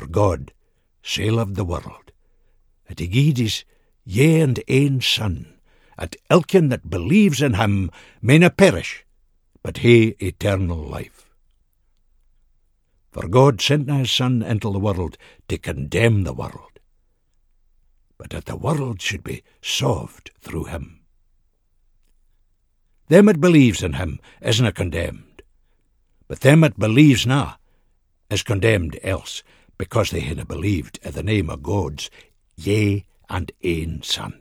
For God sae loved the world, that he gied his yea and ain Son, that elkin that believes in him may not perish, but hae eternal life. For God sent na his Son into the world to condemn the world, but that the world should be saved through him. Them that believes in him isna condemned, but them that believes na is condemned else, because they hinna believed in the name of God's yea and ain Son.